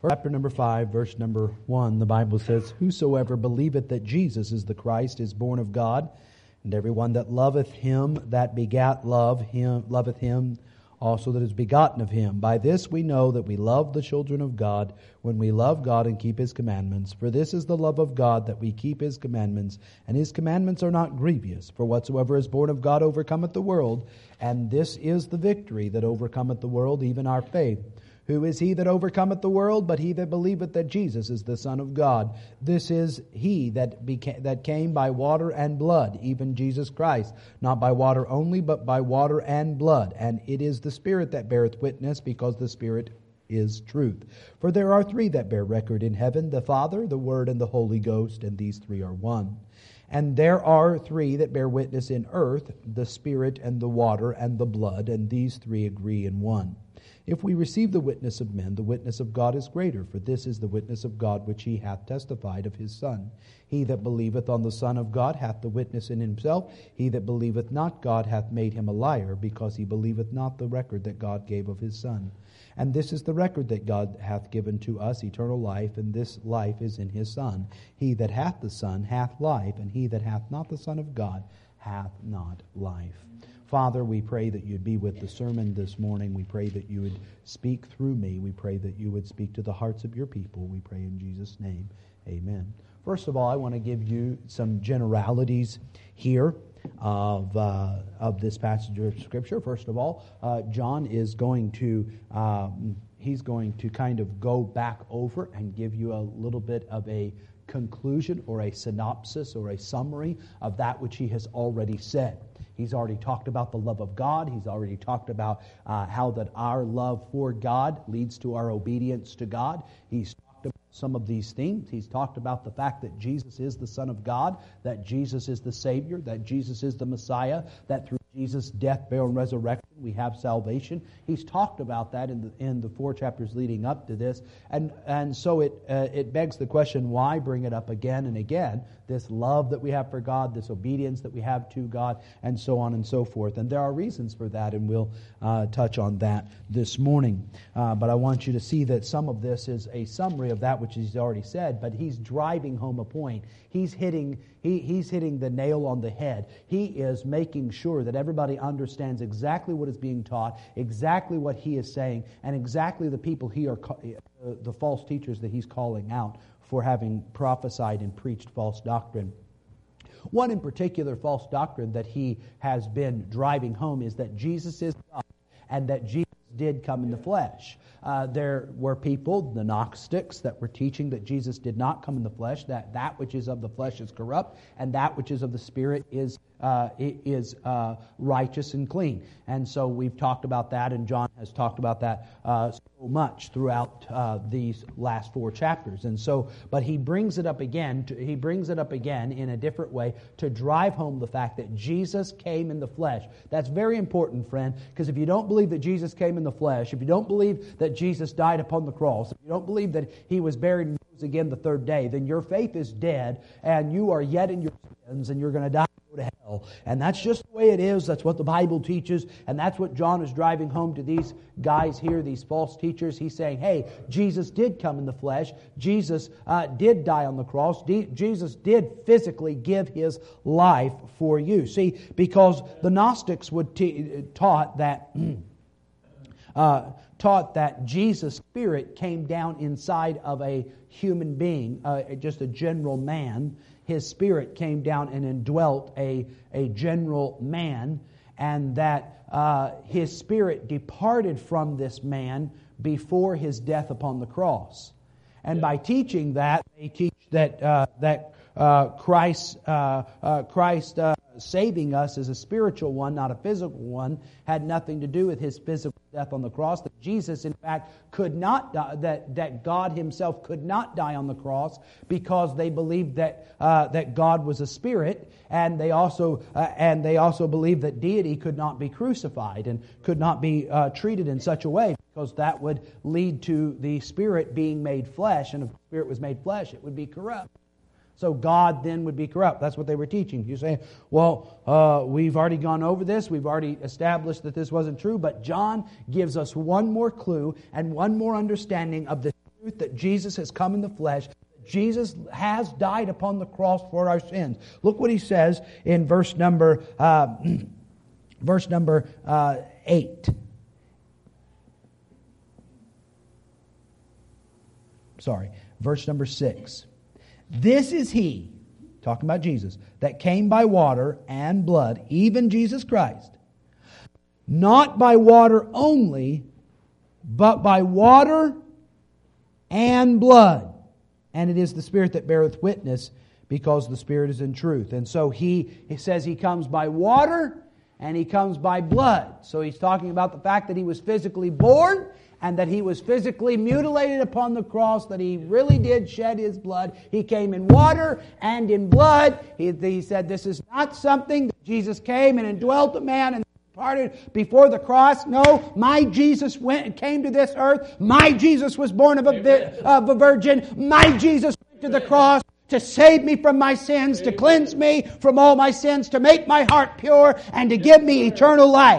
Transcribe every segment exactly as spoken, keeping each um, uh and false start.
Chapter number five, verse number one, the Bible says, "Whosoever believeth that Jesus is the Christ is born of God, and everyone that loveth him that begat love him loveth him also that is begotten of him. By this we know that we love the children of God, when we love God and keep his commandments. For this is the love of God, that we keep his commandments, and his commandments are not grievous. For whatsoever is born of God overcometh the world, and this is the victory that overcometh the world, even our faith. Who is he that overcometh the world, but he that believeth that Jesus is the Son of God? This is he that beca- that came by water and blood, even Jesus Christ, not by water only, but by water and blood. And it is the Spirit that beareth witness, because the Spirit is truth. For there are three that bear record in heaven, the Father, the Word, and the Holy Ghost, and these three are one. And there are three that bear witness in earth, the Spirit, and the water, and the blood, and these three agree in one. If we receive the witness of men, the witness of God is greater, for this is the witness of God which he hath testified of his Son. He that believeth on the Son of God hath the witness in himself. He that believeth not God hath made him a liar, because he believeth not the record that God gave of his Son. And this is the record that God hath given to us, eternal life, and this life is in his Son. He that hath the Son hath life, and he that hath not the Son of God hath not life." Father, we pray that you'd be with the sermon this morning. We pray that you would speak through me. We pray that you would speak to the hearts of your people. We pray in Jesus' name. Amen. First of all, I want to give you some generalities here of uh, of this passage of Scripture. First of all, uh, John is going to um, he's going to kind of go back over and give you a little bit of a conclusion or a synopsis or a summary of that which he has already said. He's already talked about the love of God. He's already talked about uh, how that our love for God leads to our obedience to God. He's talked about some of these things. He's talked about the fact that Jesus is the Son of God, that Jesus is the Savior, that Jesus is the Messiah, that through Jesus' death, burial, and resurrection we have salvation. He's talked about that in the in the four chapters leading up to this, and and so it uh, it begs the question: why bring it up again and again? This love that we have for God, this obedience that we have to God, and so on and so forth. And there are reasons for that, and we'll uh, touch on that this morning. Uh, but I want you to see that some of this is a summary of that which he's already said. But he's driving home a point. He's hitting he he's hitting the nail on the head. He is making sure that everybody understands exactly what is being taught, exactly what he is saying, and exactly the people he are uh, the false teachers that he's calling out for having prophesied and preached false doctrine. One in particular false doctrine that he has been driving home is that Jesus is God and that Jesus did come in the flesh. Uh, there were people, the Gnostics, that were teaching that Jesus did not come in the flesh, that that which is of the flesh is corrupt, and that which is of the Spirit is uh, is uh, righteous and clean. And so we've talked about that, and John has talked about that uh, so much throughout uh, these last four chapters. And so, but he brings it up again. To, he brings it up again in a different way to drive home the fact that Jesus came in the flesh. That's very important, friend, because if you don't believe that Jesus came in the flesh, if you don't believe that Jesus died upon the cross, if you don't believe that he was buried and rose again the third day, then your faith is dead, and you are yet in your sins, and you're going to die and go to hell. And that's just the way it is. That's what the Bible teaches, and that's what John is driving home to these guys here, these false teachers. He's saying, hey, Jesus did come in the flesh. Jesus uh, did die on the cross. D- Jesus did physically give his life for you. See, because the Gnostics would te- taught that uh, taught that Jesus' Spirit came down inside of a human being, uh, just a general man. His Spirit came down and indwelt a, a general man, and that uh, his Spirit departed from this man before his death upon the cross. And by teaching that, they teach that uh, that uh, Christ uh, uh, Christ uh, saving us is a spiritual one, not a physical one, had nothing to do with his physical death on the cross. That Jesus, in fact, could not die, that that God Himself could not die on the cross, because they believed that uh, that God was a spirit, and they also uh, and they also believed that deity could not be crucified and could not be uh, treated in such a way, because that would lead to the Spirit being made flesh, and if the Spirit was made flesh, it would be corrupt. So God then would be corrupt. That's what they were teaching. You say, well, uh, we've already gone over this. We've already established that this wasn't true. But John gives us one more clue and one more understanding of the true truth that Jesus has come in the flesh. Jesus has died upon the cross for our sins. Look what he says in verse number uh, verse number uh, eight. Sorry, verse number six. This is He, talking about Jesus, that came by water and blood, even Jesus Christ, not by water only, but by water and blood. And it is the Spirit that beareth witness, because the Spirit is in truth. And so he, he says He comes by water and He comes by blood. So he's talking about the fact that He was physically born and that He was physically mutilated upon the cross, that He really did shed His blood. He came in water and in blood. He, he said this is not something that Jesus came and indwelt a man and departed before the cross. No, my Jesus went and came to this earth. My Jesus was born of a, vi- of a virgin. My Jesus went to the cross to save me from my sins, to cleanse me from all my sins, to make my heart pure, and to give me eternal life.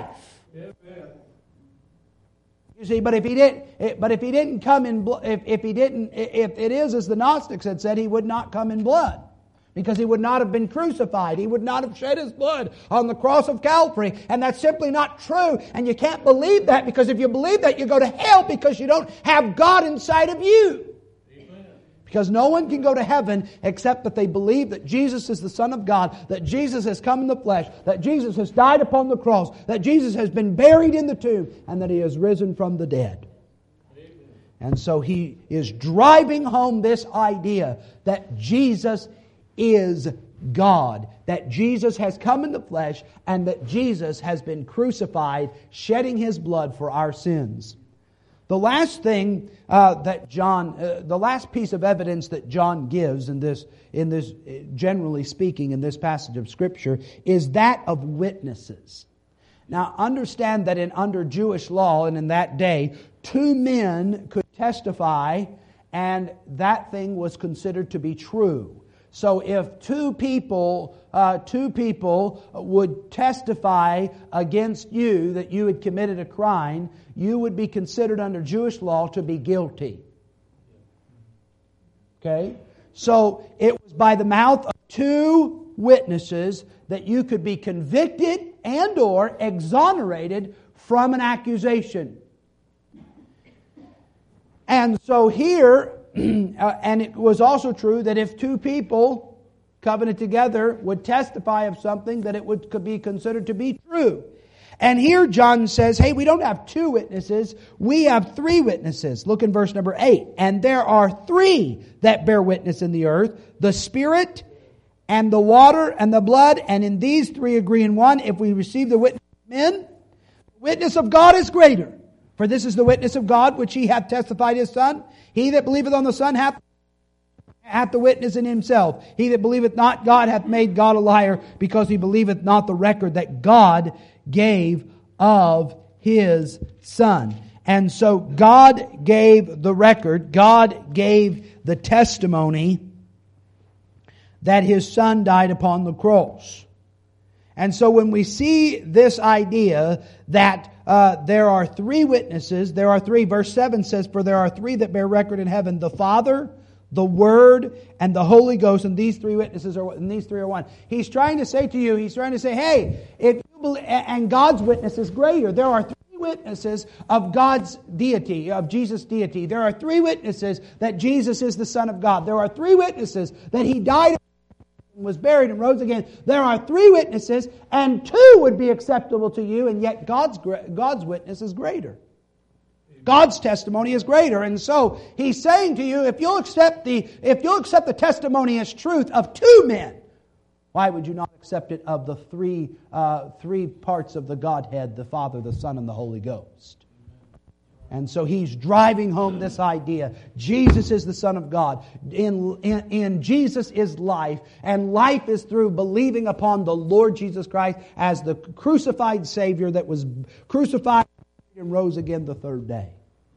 You see, but if he didn't, but if he didn't come in, if if he didn't, if it is as the Gnostics had said, He would not come in blood. Because He would not have been crucified. He would not have shed His blood on the cross of Calvary. And that's simply not true. And you can't believe that, because if you believe that, you go to hell because you don't have God inside of you. Amen. Because no one can go to heaven except that they believe that Jesus is the Son of God, that Jesus has come in the flesh, that Jesus has died upon the cross, that Jesus has been buried in the tomb, and that He has risen from the dead. Amen. And so he is driving home this idea that Jesus is God, that Jesus has come in the flesh, and that Jesus has been crucified, shedding His blood for our sins. The last thing uh, that John, uh, the last piece of evidence that John gives in this, in this, generally speaking, in this passage of Scripture, is that of witnesses. Now, understand that in under Jewish law and in that day, two men could testify, and that thing was considered to be true. So if two people, uh, two people would testify against you that you had committed a crime, you would be considered under Jewish law to be guilty. Okay? So it was by the mouth of two witnesses that you could be convicted and or exonerated from an accusation. And so here, Uh, and it was also true that if two people covenanted together would testify of something, that it would could be considered to be true. And here John says, hey, we don't have two witnesses, we have three witnesses. Look in verse number eight. And there are three that bear witness in the earth, the Spirit and the water and the blood, and in these three agree in one. If we receive the witness of men, the witness of God is greater. For this is the witness of God, which He hath testified His Son. He that believeth on the Son hath, hath the witness in himself. He that believeth not God hath made God a liar, because he believeth not the record that God gave of His Son. And so God gave the record, God gave the testimony that His Son died upon the cross. And so when we see this idea that uh, there are three witnesses, there are three, verse seven says, for there are three that bear record in heaven, the Father, the Word, and the Holy Ghost, and these three witnesses are, and these three are one. He's trying to say to you, he's trying to say, hey, if you believe, and God's witness is greater. There are three witnesses of God's deity, of Jesus' deity. There are three witnesses that Jesus is the Son of God. There are three witnesses that He died, was buried and rose again. There are three witnesses, and two would be acceptable to you, and yet God's God's witness is greater. God's testimony is greater. And so He's saying to you, if you'll accept the if you'll accept the testimony as truth of two men, why would you not accept it of the three uh, three parts of the Godhead, the Father, the Son, and the Holy Ghost? And so He's driving home this idea. Jesus is the Son of God. In, in, in Jesus is life. And life is through believing upon the Lord Jesus Christ as the crucified Savior that was crucified and rose again the third day.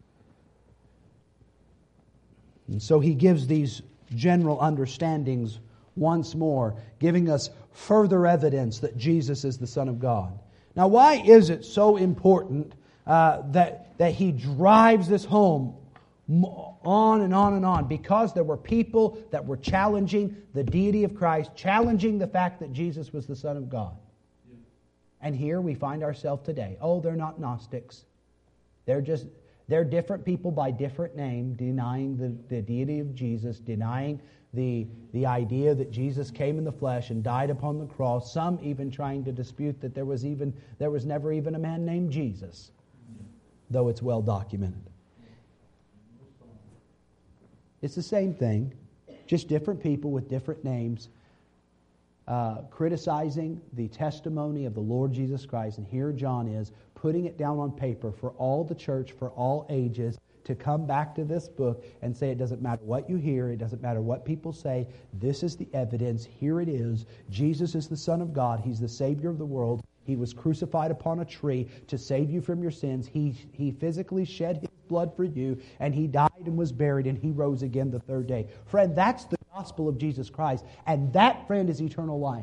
And so He gives these general understandings once more, giving us further evidence that Jesus is the Son of God. Now, why is it so important Uh, that, that He drives this home On and on and on, because there were people that were challenging the deity of Christ, challenging the fact that Jesus was the Son of God. Yeah. And here we find ourselves today. Oh, they're not Gnostics. They're just, they're different people by different name, denying the, the deity of Jesus, denying the, the idea that Jesus came in the flesh and died upon the cross. Some even trying to dispute that there was even there was never even a man named Jesus, though it's well documented. It's the same thing, just different people with different names uh, criticizing the testimony of the Lord Jesus Christ. And here John is putting it down on paper for all the church, for all ages, to come back to this book and say it doesn't matter what you hear, it doesn't matter what people say, this is the evidence, here it is. Jesus is the Son of God, He's the Savior of the world. He was crucified upon a tree to save you from your sins. He, he physically shed His blood for you, and He died and was buried, and He rose again the third day. Friend, that's the gospel of Jesus Christ, and that, friend, is eternal life.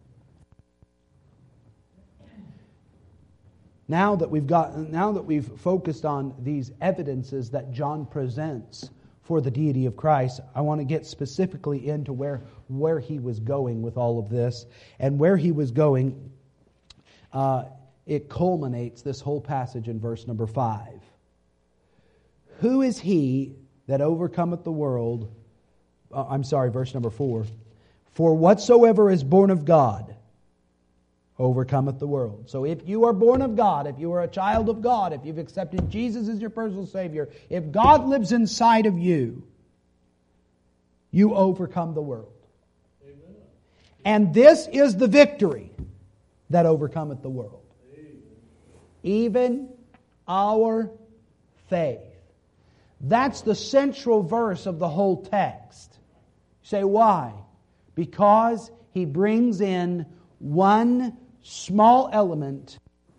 Now that we've got, now that we've focused on these evidences that John presents for the deity of Christ, I want to get specifically into where, where he was going with all of this, and where he was going. Uh, it culminates this whole passage in verse number five. Who is he that overcometh the world? Uh, I'm sorry, verse number four. For whatsoever is born of God overcometh the world. So if you are born of God, if you are a child of God, if you've accepted Jesus as your personal Savior, if God lives inside of you, you overcome the world. Amen. And this is the victory that overcometh the world. Amen. Even our faith. That's the central verse of the whole text. You say, why? Because he brings in one small element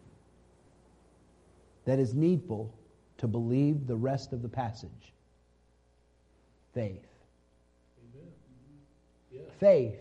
that is needful to believe the rest of the passage. Faith. Amen. Yeah. Faith.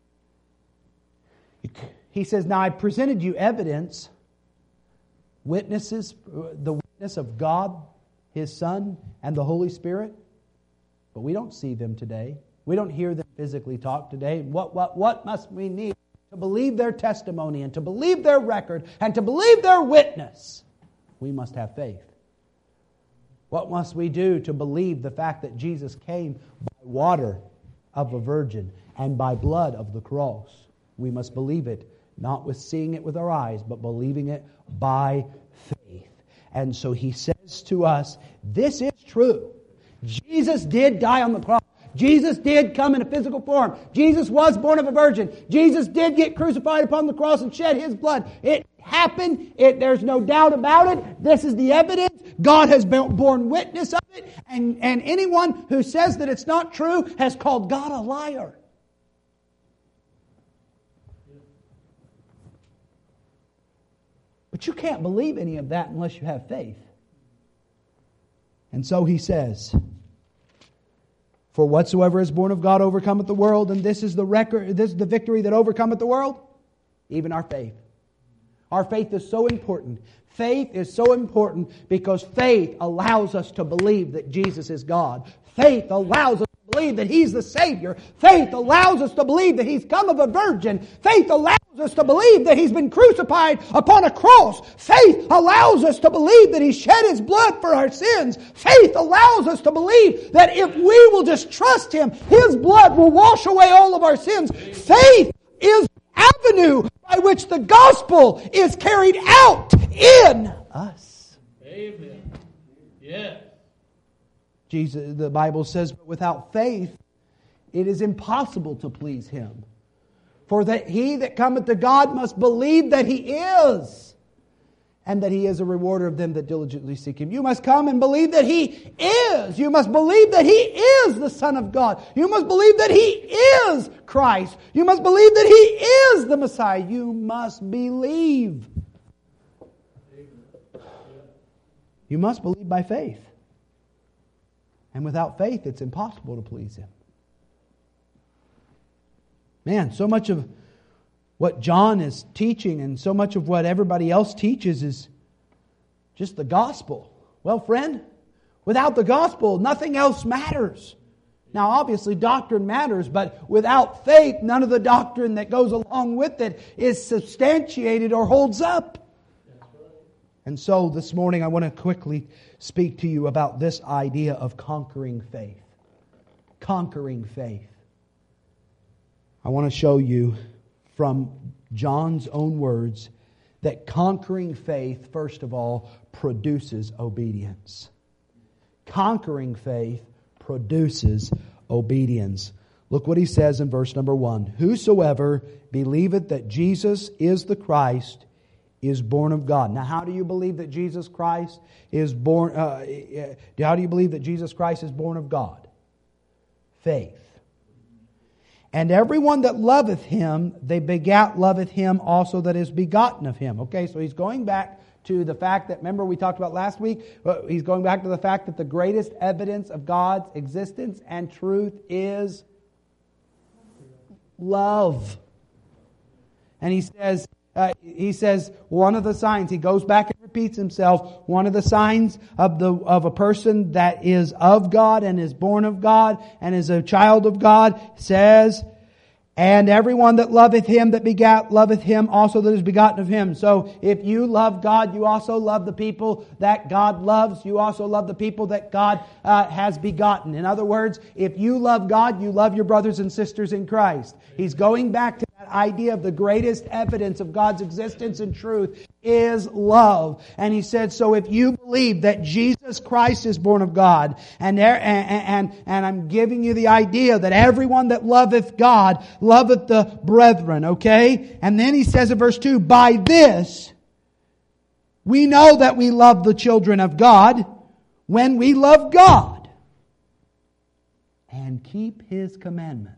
He says, now I presented you evidence, witnesses, the witness of God, His Son, and the Holy Spirit. But we don't see them today. We don't hear them physically talk today. What, what, what must we need to believe their testimony and to believe their record and to believe their witness? We must have faith. What must we do to believe the fact that Jesus came by water of a virgin and by blood of the cross? We must believe it, not with seeing it with our eyes, but believing it by faith. And so he says to us, this is true. Jesus did die on the cross. Jesus did come in a physical form. Jesus was born of a virgin. Jesus did get crucified upon the cross and shed His blood. It happened. It, there's no doubt about it. This is the evidence. God has borne witness of it. And, and anyone who says that it's not true has called God a liar. But you can't believe any of that unless you have faith. And so he says, for whatsoever is born of God overcometh the world, and this is the record, this is the victory that overcometh the world, even our faith. Our faith is so important. Faith is so important because faith allows us to believe that Jesus is God. Faith allows us to believe that He's the Savior. Faith allows us to believe that He's come of a virgin. Faith allows us to believe that He's been crucified upon a cross. Faith allows us to believe that He shed His blood for our sins. Faith allows us to believe that if we will just trust Him, His blood will wash away all of our sins. Faith is the avenue by which the gospel is carried out in us. Amen. Yes. Jesus, the Bible says, but without faith, it is impossible to please Him. For that he that cometh to God must believe that He is, and that He is a rewarder of them that diligently seek Him. You must come and believe that He is. You must believe that He is the Son of God. You must believe that He is Christ. You must believe that He is the Messiah. You must believe. You must believe by faith. And without faith, it's impossible to please Him. Man, so much of what John is teaching and so much of what everybody else teaches is just the gospel. Well, friend, Without the gospel, nothing else matters. Now, obviously, doctrine matters, but without faith, none of the doctrine that goes along with it is substantiated or holds up. And so this morning I want to quickly speak to you about this idea of conquering faith. Conquering faith. I want to show you from John's own words that conquering faith, first of all, produces obedience. Conquering faith produces obedience. Look what he says in verse number one. Whosoever believeth that Jesus is the Christ is born of God. Now, how do you believe that Jesus Christ is born? Uh, how do you believe that Jesus Christ is born of God? Faith. And everyone that loveth Him, they begat loveth Him also that is begotten of Him. Okay, so he's going back to the fact that, remember we talked about last week, he's going back to the fact that the greatest evidence of God's existence and truth is love. And he says, uh, he says one of the signs, he goes back and repeats himself, one of the signs of the of a person that is of God and is born of God and is a child of God says, and everyone that loveth Him that begat loveth Him also that is begotten of Him. So if you love God, you also love the people that God loves. You also love the people that God uh, has begotten. In other words, if you love God, you love your brothers and sisters in Christ. He's going back to that idea of the greatest evidence of God's existence and truth is love. And he said, so if you believe that Jesus Christ is born of God, and there, and, and, and I'm giving you the idea that everyone that loveth God loveth the brethren, okay? And then he says in verse two, by this we know that we love the children of God when we love God and keep His commandments.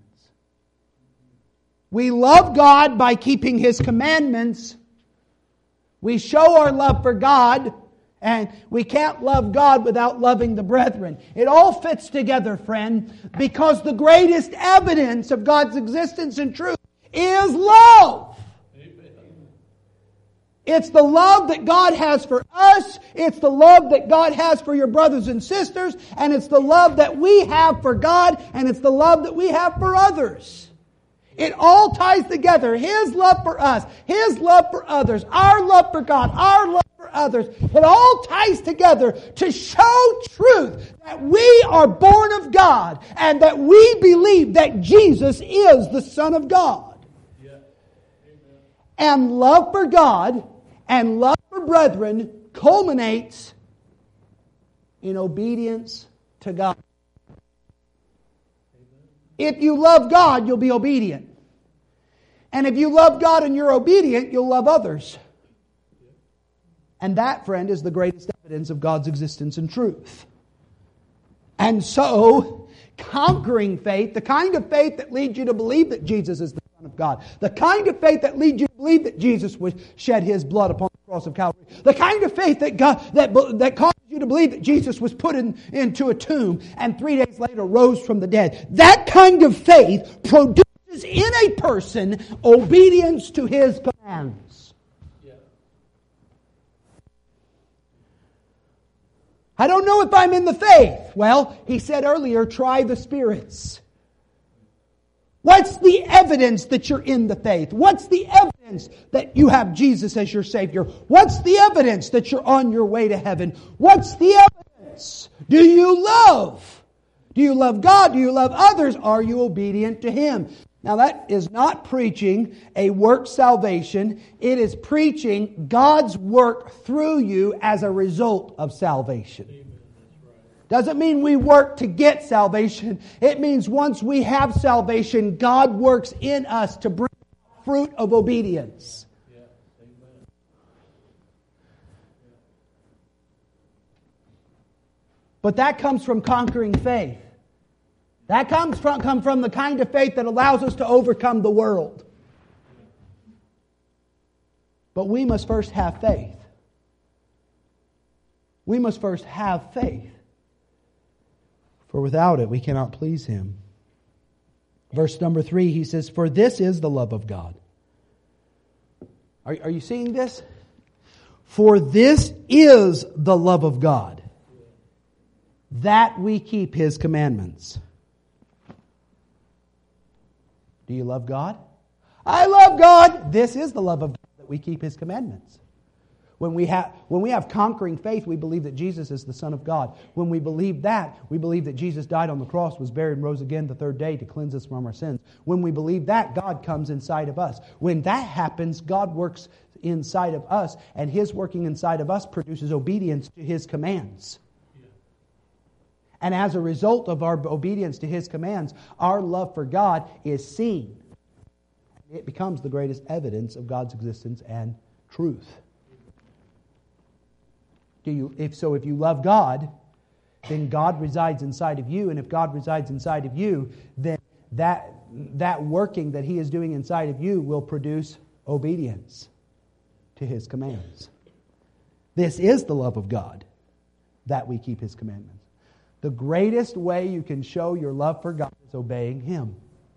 We love God by keeping His commandments. We show our love for God, and we can't love God without loving the brethren. It all fits together, friend, because the greatest evidence of God's existence and truth is love. Amen. It's the love that God has for us. It's the love that God has for your brothers and sisters. And it's the love that we have for God. And it's the love that we have for others. It all ties together. His love for us, His love for others, our love for God, our love for others. It all ties together to show truth that we are born of God and that we believe that Jesus is the Son of God. Yeah. And love for God and love for brethren culminates in obedience to God. If you love God, you'll be obedient. And if you love God and you're obedient, you'll love others. And that, friend, is the greatest evidence of God's existence and truth. And so, conquering faith, the kind of faith that leads you to believe that Jesus is the Son of God, the kind of faith that leads you to believe that Jesus would shed His blood upon the cross of Calvary, the kind of faith that God, that, that causes you to believe that Jesus was put in, into a tomb and three days later rose from the dead. That kind of faith produces in a person obedience to His commands. Yeah. I don't know if I'm in the faith. Well, he said earlier, try the spirits. What's the evidence that you're in the faith? What's the evidence that you have Jesus as your Savior? What's the evidence that you're on your way to heaven? What's the evidence? Do you love? Do you love God? Do you love others? Are you obedient to Him? Now that is not preaching a work salvation. It is preaching God's work through you as a result of salvation. Doesn't mean we work to get salvation. It means once we have salvation, God works in us to bring fruit of obedience. Yeah. Amen. But that comes from conquering faith. That comes from, come from the kind of faith that allows us to overcome the world. But we must first have faith. We must first have faith. For without it, we cannot please Him. Verse number three, he says, for this is the love of God. Are, are you seeing this? For this is the love of God. that we keep His commandments. Do you love God? I love God. This is the love of God, that we keep His commandments. When we have when we have conquering faith, we believe that Jesus is the Son of God. When we believe that, we believe that Jesus died on the cross, was buried, and rose again the third day to cleanse us from our sins. When we believe that, God comes inside of us. When that happens, God works inside of us, and His working inside of us produces obedience to His commands. And as a result of our obedience to His commands, our love for God is seen. It becomes the greatest evidence of God's existence and truth. Do you, if so, if you love God, then God resides inside of you. And if God resides inside of you, then that, that working that He is doing inside of you will produce obedience to His commands. This is the love of God, that we keep His commandments. The greatest way you can show your love for God is obeying Him.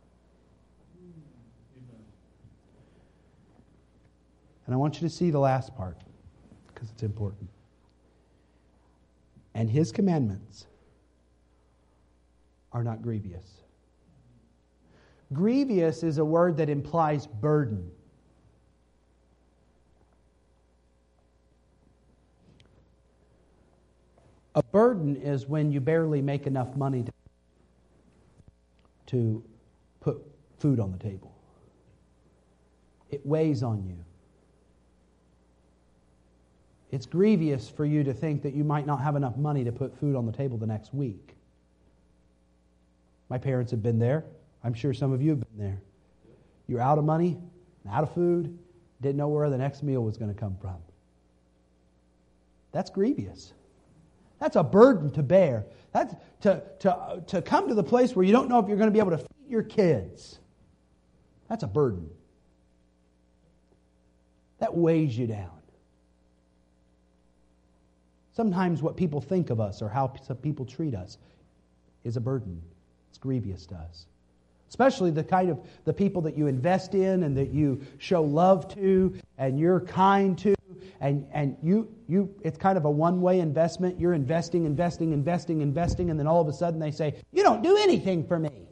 And I want you to see the last part, because it's important. And His commandments are not grievous. Grievous is a word that implies burden. A burden is when you barely make enough money to, to put food on the table. It weighs on you. It's grievous for you to think that you might not have enough money to put food on the table the next week. My parents have been there. I'm sure some of you have been there. You're out of money, out of food, didn't know where the next meal was going to come from. That's grievous. That's a burden to bear. That's to, to, to come to the place where you don't know if you're going to be able to feed your kids. That's a burden. That weighs you down. Sometimes what people think of us or how some people treat us is a burden. It's grievous to us. Especially the kind of the people that you invest in and that you show love to and you're kind to. And, and you you it's kind of a one-way investment. You're investing, investing, investing, investing, and then all of a sudden they say, you don't do anything for me.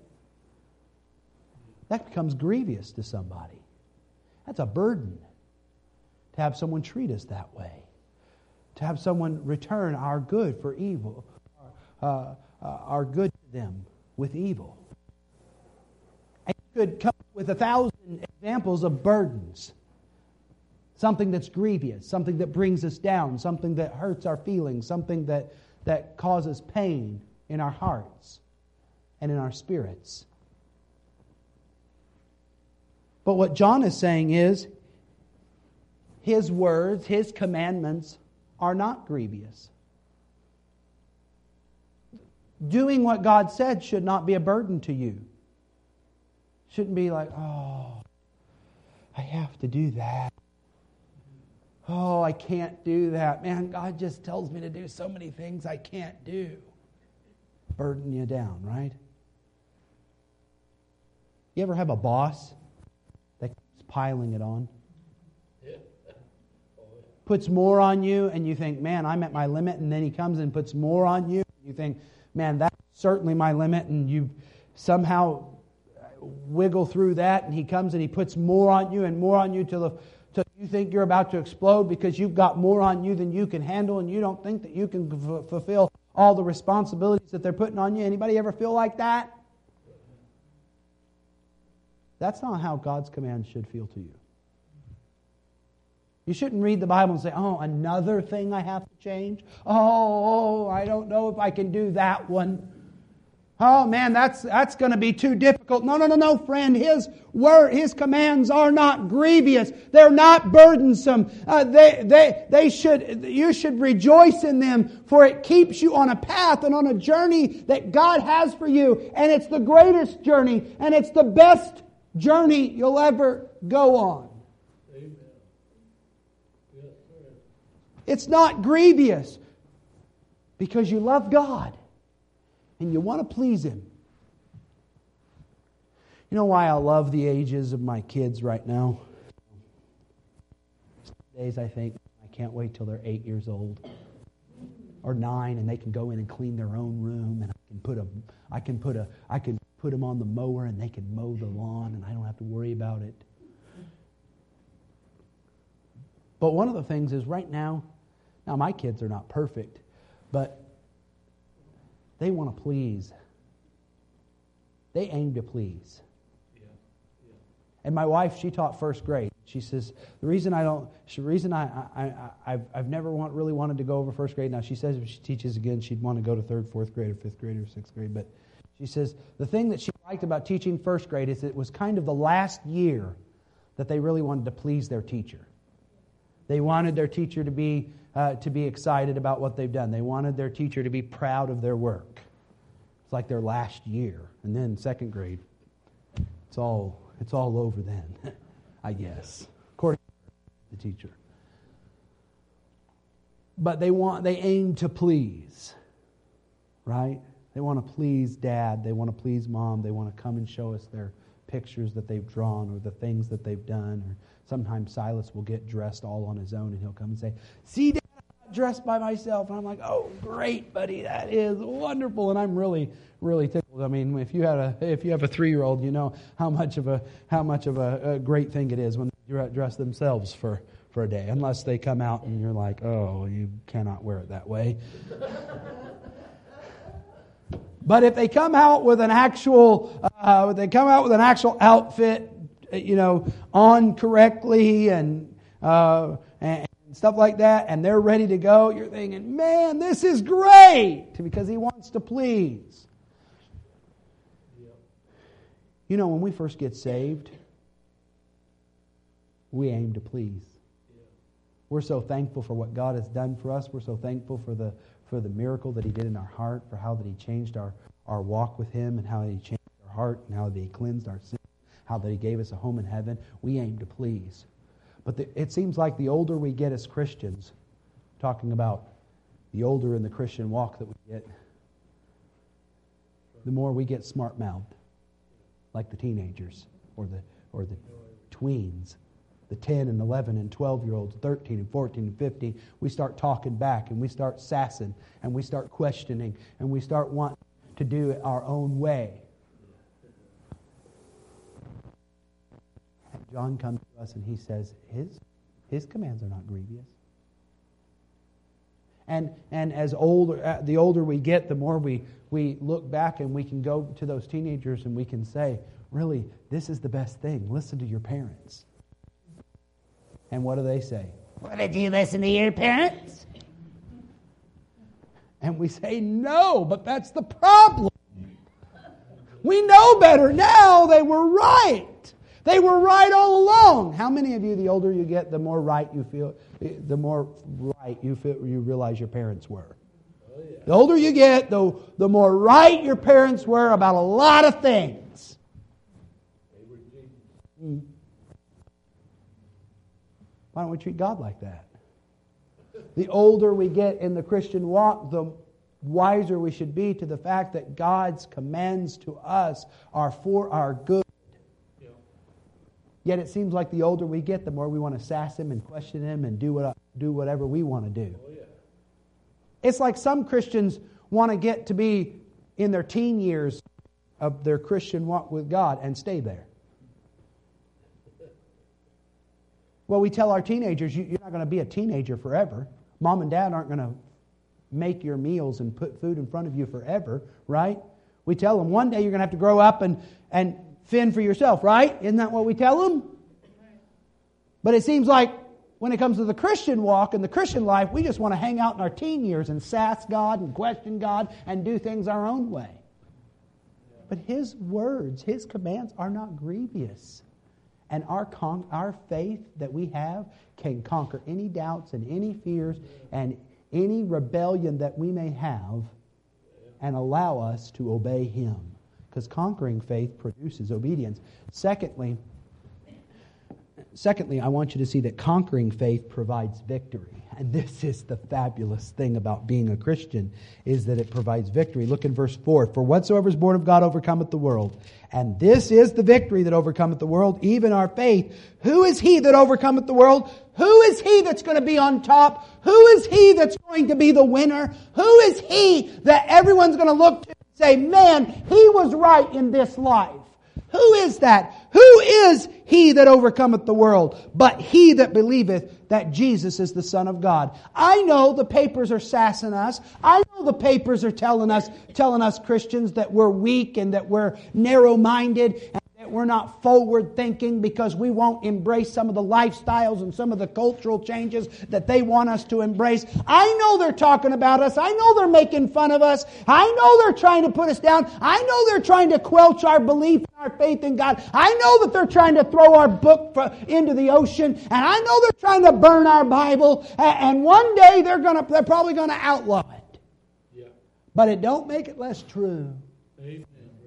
That becomes grievous to somebody. That's a burden to have someone treat us that way. To have someone return our good for evil, uh, uh, our good to them with evil. And you could come up with a thousand examples of burdens. Something that's grievous, something that brings us down, something that hurts our feelings, something that, that causes pain in our hearts and in our spirits. But what John is saying is, His words, His commandments are not grievous. Doing what God said should not be a burden to you. Shouldn't be like, oh, I have to do that. Oh, I can't do that. Man, God just tells me to do so many things I can't do. Burden you down, right? You ever have a boss that keeps piling it on? Puts more on you and you think, man, I'm at my limit, and then he comes and puts more on you. You think, man, that's certainly my limit, and you somehow wiggle through that, and he comes and he puts more on you and more on you till, the, till you think you're about to explode because you've got more on you than you can handle, and you don't think that you can f- fulfill all the responsibilities that they're putting on you. Anybody ever feel like that? That's not how God's commands should feel to you. You shouldn't read the Bible and say, oh, another thing I have to change? Oh, oh I don't know if I can do that one. Oh, man, that's that's going to be too difficult. No, no, no, no, friend. His word, His commands are not grievous. They're not burdensome. Uh, they, they, they should, you should rejoice in them, for it keeps you on a path and on a journey that God has for you. And it's the greatest journey, and it's the best journey you'll ever go on. It's not grievous because you love God and you want to please Him. You know why I love the ages of my kids right now? Some days I think, I can't wait till they're eight years old. or nine, and they can go in and clean their own room, and I can put a, I can put a, I can put them on the mower, and they can mow the lawn, and I don't have to worry about it. But one of the things is right now, now my kids are not perfect, but they want to please. They aim to please. Yeah. Yeah. And my wife, she taught first grade. She says, the reason I don't, the reason I, I, I, I've, I've never want, really wanted to go over first grade. Now, she says if she teaches again, she'd want to go to third, fourth grade, or fifth grade, or sixth grade. But she says the thing that she liked about teaching first grade is it was kind of the last year that they really wanted to please their teacher. They wanted their teacher to be uh, to be excited about what they've done. They wanted their teacher to be proud of their work. It's like their last year. And then second grade, it's all it's all over then, I guess, according to the teacher. But they want they aim to please, right? They want to please Dad. They want to please Mom. They want to come and show us their pictures that they've drawn or the things that they've done. Or sometimes Silas will get dressed all on his own, and he'll come and say, "See, Dad, I'm not dressed by myself." And I'm like, "Oh, great, buddy, that is wonderful." And I'm really, really tickled. I mean, if you had a if you have a three-year-old, you know how much of a how much of a, a great thing it is when they dress themselves for for a day. Unless they come out and you're like, "Oh, you cannot wear it that way." But if they come out with an actual, uh, they come out with an actual outfit, you know, on correctly and, uh, and stuff like that, and they're ready to go, you're thinking, man, this is great, because he wants to please. Yep. You know, when we first get saved, we aim to please. Yeah. We're so thankful for what God has done for us. We're so thankful for the for the miracle that He did in our heart, for how that He changed our, our walk with Him, and how He changed our heart, and how that He cleansed our sins, how that He gave us a home in heaven. We aim to please. But the, it seems like the older we get as Christians, talking about the older in the Christian walk that we get, the more we get smart-mouthed, like the teenagers, or the or the tweens. The ten and eleven and twelve-year-olds, thirteen and fourteen and fifteen, we start talking back, and we start sassing, and we start questioning, and we start wanting to do it our own way. And John comes to us and he says, his, his commands are not grievous. And and as older, the older we get, the more we, we look back, and we can go to those teenagers and we can say, really, this is the best thing. Listen to your parents. And what do they say? Well, did you listen to your parents? And we say, no, but that's the problem. We know better now. They were right. They were right all along. How many of you, the older you get, the more right you feel, the more right you feel, you realize your parents were? Oh, yeah. The older you get, the, the more right your parents were about a lot of things. Mm. Why don't we treat God like that? The older we get in the Christian walk, the wiser we should be to the fact that God's commands to us are for our good. Yeah. Yet it seems like the older we get, the more we want to sass Him and question Him and do what do whatever we want to do. Oh, yeah. It's like some Christians want to get to be in their teen years of their Christian walk with God and stay there. Well, we tell our teenagers, you're not going to be a teenager forever. Mom and Dad aren't going to make your meals and put food in front of you forever, right? We tell them one day you're going to have to grow up and, and fend for yourself, right? Isn't that what we tell them? But it seems like when it comes to the Christian walk and the Christian life, we just want to hang out in our teen years and sass God and question God and do things our own way. But His words, His commands are not grievous. And our con- our faith that we have can conquer any doubts and any fears and any rebellion that we may have and allow us to obey Him. Because conquering faith produces obedience. Secondly, secondly, I want you to see that conquering faith provides victory. And this is the fabulous thing about being a Christian, is that it provides victory. Look in verse four. For whatsoever is born of God overcometh the world. And this is the victory that overcometh the world, even our faith. Who is he that overcometh the world? Who is he that's going to be on top? Who is he that's going to be the winner? Who is he that everyone's going to look to and say, man, he was right in this life? Who is that? Who is he that overcometh the world? But he that believeth that Jesus is the Son of God. I know the papers are sassing us. I know the papers are telling us, telling us Christians that we're weak and that we're narrow-minded and that we're not forward-thinking because we won't embrace some of the lifestyles and some of the cultural changes that they want us to embrace. I know they're talking about us. I know they're making fun of us. I know they're trying to put us down. I know they're trying to quelch our belief, our faith in God. I know that they're trying to throw our book into the ocean, and I know they're trying to burn our Bible, and one day they're going to they're probably going to outlaw it. Yeah. But it don't make it less true. Amen, brother.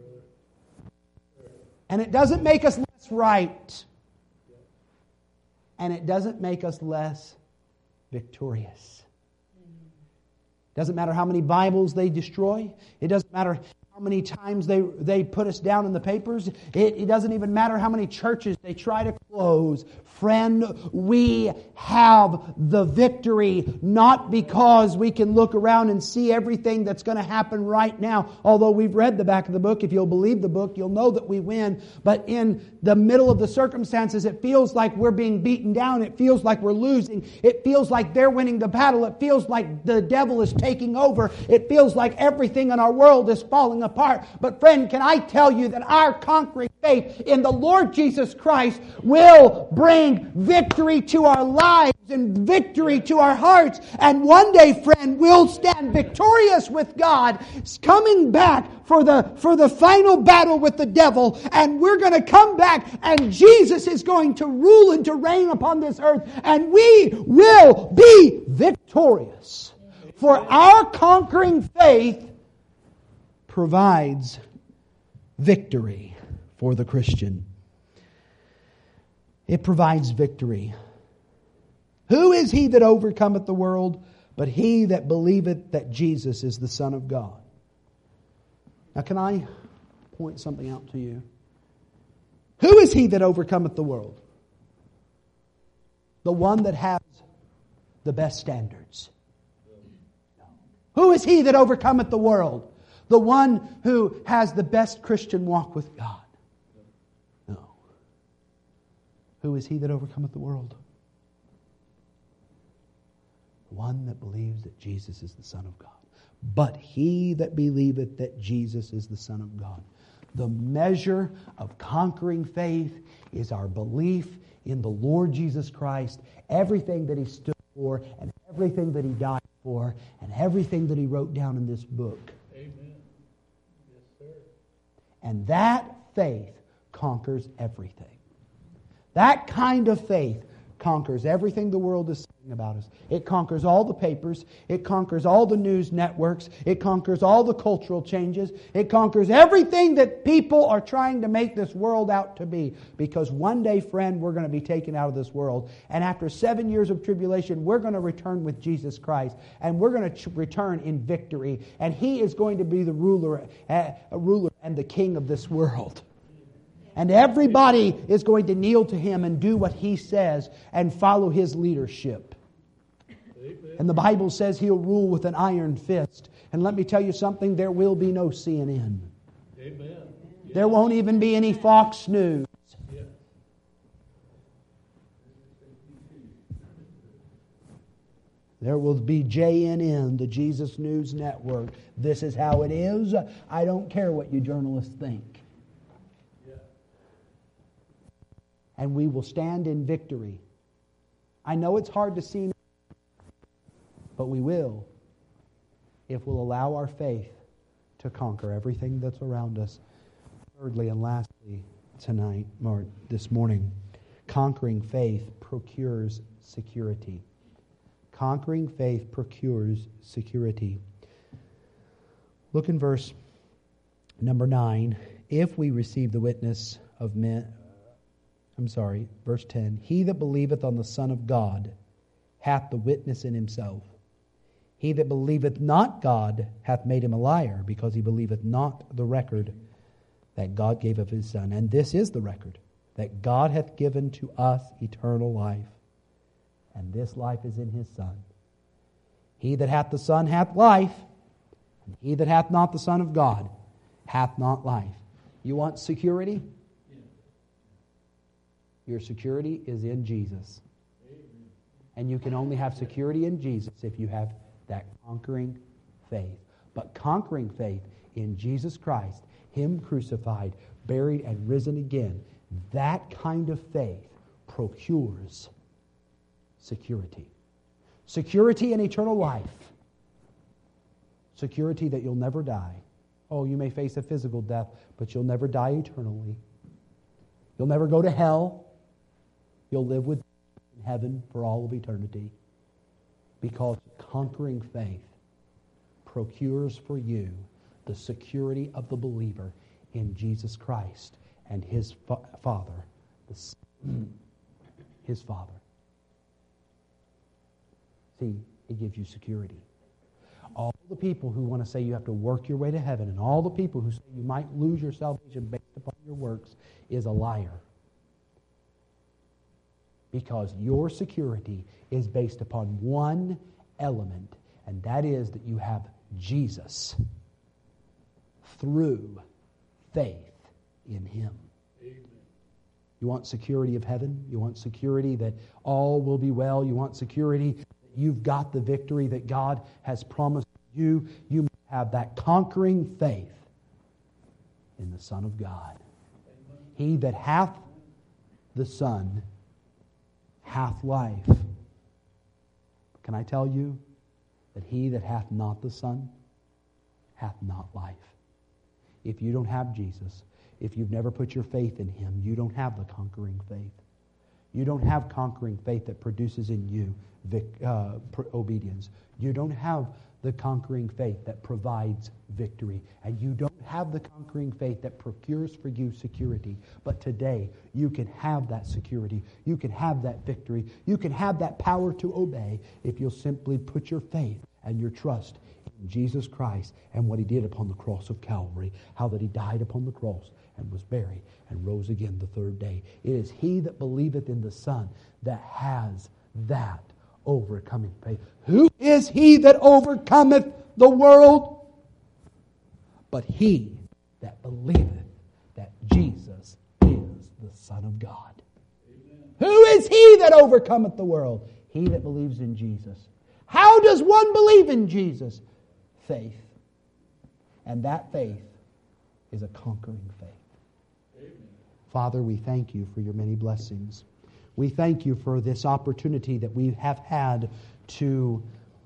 And it doesn't make us less right. And it doesn't make us less victorious. Doesn't matter how many Bibles they destroy. It doesn't matter how many times they, they put us down in the papers. It, it doesn't even matter how many churches they try to close. Friend, we have the victory, not because we can look around and see everything that's going to happen right now. Although we've read the back of the book, if you'll believe the book, you'll know that we win. But in the middle of the circumstances, it feels like we're being beaten down. It feels like we're losing. It feels like they're winning the battle. It feels like the devil is taking over. It feels like everything in our world is falling apart. But friend, can I tell you that our conquering faith in the Lord Jesus Christ will bring victory to our lives and victory to our hearts. And one day, friend, we'll stand victorious with God, coming back for the, for the final battle with the devil. And we're going to come back, and Jesus is going to rule and to reign upon this earth. And we will be victorious. For our conquering faith provides victory for the Christian. It provides victory. Who is he that overcometh the world but he that believeth that Jesus is the Son of God? Now, can I point something out to you? Who is he that overcometh the world? The one that has the best standards. Who is he that overcometh the world? The one who has the best Christian walk with God. No. Who is he that overcometh the world? The one that believes that Jesus is the Son of God. But he that believeth that Jesus is the Son of God. The measure of conquering faith is our belief in the Lord Jesus Christ, everything that He stood for, and everything that He died for, and everything that He wrote down in this book. Amen. Yes, sir. And that faith conquers everything. That kind of faith conquers everything the world is saying about us. It conquers all the papers. It conquers all the news networks. It conquers all the cultural changes. It conquers everything that people are trying to make this world out to be. Because one day, friend, we're going to be taken out of this world. And after seven years of tribulation, we're going to return with Jesus Christ. And we're going to ch- return in victory. And He is going to be the ruler, uh, ruler and the king of this world. And everybody is going to kneel to Him and do what He says and follow His leadership. Amen. And the Bible says He'll rule with an iron fist. And let me tell you something, there will be no C N N. Amen. Yeah. There won't even be any Fox News. Yeah. There will be J N N, the Jesus News Network. This is how it is. I don't care what you journalists think. And we will stand in victory. I know it's hard to see, but we will, if we'll allow our faith to conquer everything that's around us. Thirdly and lastly, tonight, or this morning, conquering faith procures security. Conquering faith procures security. Look in verse number nine. If we receive the witness of men, I'm sorry, verse ten. He that believeth on the Son of God hath the witness in himself. He that believeth not God hath made him a liar, because he believeth not the record that God gave of his Son. And this is the record, that God hath given to us eternal life, and this life is in his Son. He that hath the Son hath life, and he that hath not the Son of God hath not life. You want security? Your security is in Jesus. And you can only have security in Jesus if you have that conquering faith. But conquering faith in Jesus Christ, Him crucified, buried, and risen again, that kind of faith procures security. Security in eternal life. Security that you'll never die. Oh, you may face a physical death, but you'll never die eternally. You'll never go to hell. You'll live with in heaven for all of eternity. Because conquering faith procures for you the security of the believer in Jesus Christ and His fa- Father, the Son, His Father. See, it gives you security. All the people who want to say you have to work your way to heaven, and all the people who say you might lose your salvation based upon your works, is a liar. Because your security is based upon one element, and that is that you have Jesus through faith in Him. Amen. You want security of heaven? You want security that all will be well? You want security that you've got the victory that God has promised you? You must have that conquering faith in the Son of God. Amen. He that hath the Son hath life. Can I tell you that he that hath not the Son hath not life? If you don't have Jesus, if you've never put your faith in Him, you don't have the conquering faith. You don't have conquering faith that produces in you vic- uh, obedience. You don't have the conquering faith that provides victory. And you don't have the conquering faith that procures for you security. But today, you can have that security. You can have that victory. You can have that power to obey if you'll simply put your faith and your trust in Jesus Christ and what He did upon the cross of Calvary. How that He died upon the cross and was buried and rose again the third day. It is he that believeth in the Son that has that overcoming faith. Who is he that overcometh the world? But he that believeth that Jesus is the Son of God. Amen. Who is he that overcometh the world? He that believes in Jesus. How does one believe in Jesus? Faith. And that faith is a conquering faith. Amen. Father, we thank You for Your many blessings. We thank You for this opportunity that we have had to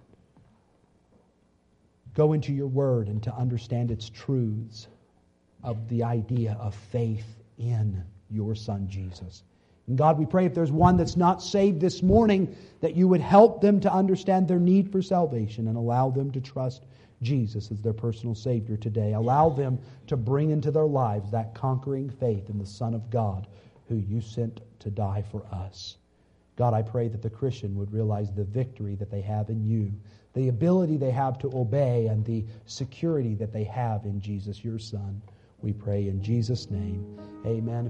go into Your Word and to understand its truths of the idea of faith in Your Son, Jesus. And God, we pray if there's one that's not saved this morning, that You would help them to understand their need for salvation and allow them to trust Jesus as their personal Savior today. Allow them to bring into their lives that conquering faith in the Son of God who You sent to die for us. God, I pray that the Christian would realize the victory that they have in You, the ability they have to obey, and the security that they have in Jesus, Your Son. We pray in Jesus' name. Amen.